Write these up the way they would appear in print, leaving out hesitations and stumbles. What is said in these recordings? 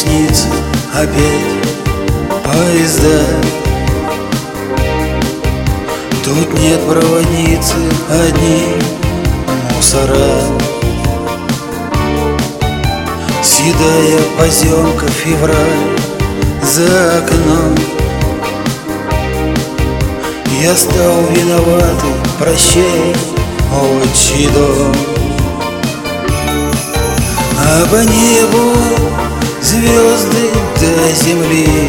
снится опять поезда. Тут нет проводницы, одни мусора. Седая поземка, февраль за окном. Я стал виноватый, прощай, отчий дом. А по небу звезды до земли.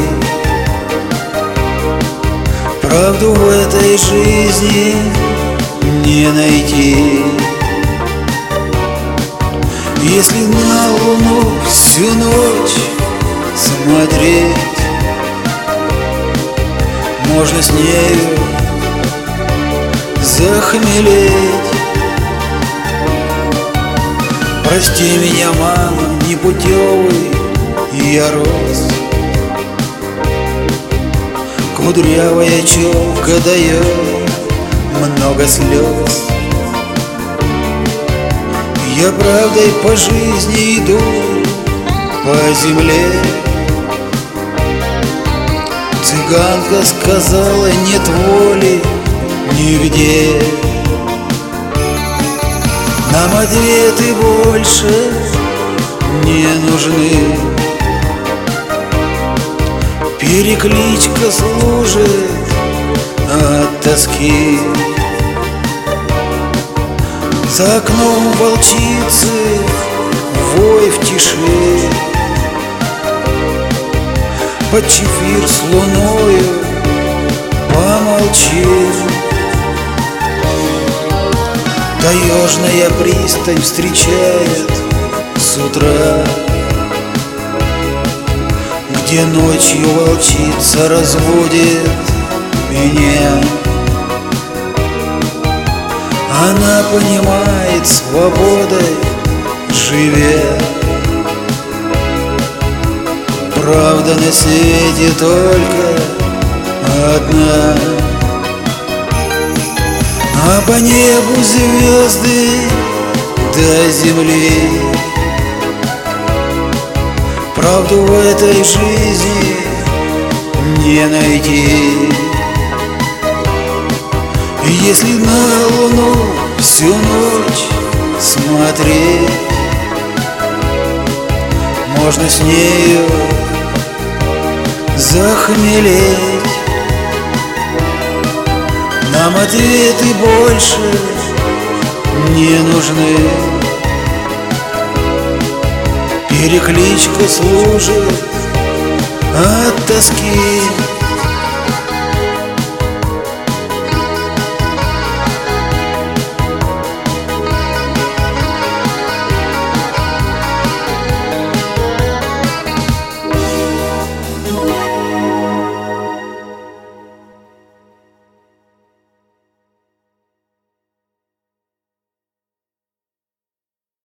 Правду в этой жизни не найти. Если на луну всю ночь смотреть, можно с нею захмелеть. Прости меня, мама, непутевый я рос. Кудрявая челка дает много слез. Я правдой по жизни иду, по земле. Цыганка сказала, нет воли нигде. Нам ответы больше не нужны. Перекличка служит от тоски. За окном волчицы вой в тиши. Под чефир с луною помолчи. Таежная пристань встречает с утра, где ночью волчица разводит меня. Она понимает, свободой живя. Правда на свете только одна. А по небу звезды до земли. Правду в этой жизни не найти. Если на луну всю ночь смотреть, можно с нею захмелеть. Нам ответы больше не нужны. Перекличка служит от тоски.